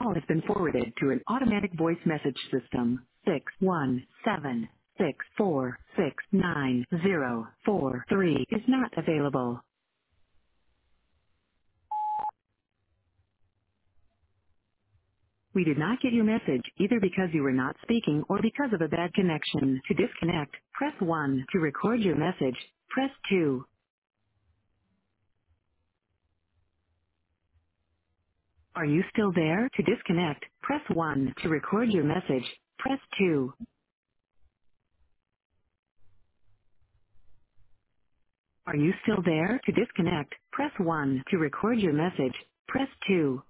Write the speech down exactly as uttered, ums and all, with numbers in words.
call has been forwarded to an automatic voice message system. Six one seven six four six nine zero four three is not available. We did not get your message either because you were not speaking or because of a bad connection. To disconnect, press one. To record your message, press two. Are you still there? To disconnect, press one. To record your message, press two. Are you still there? To disconnect, press one. To record your message, press two.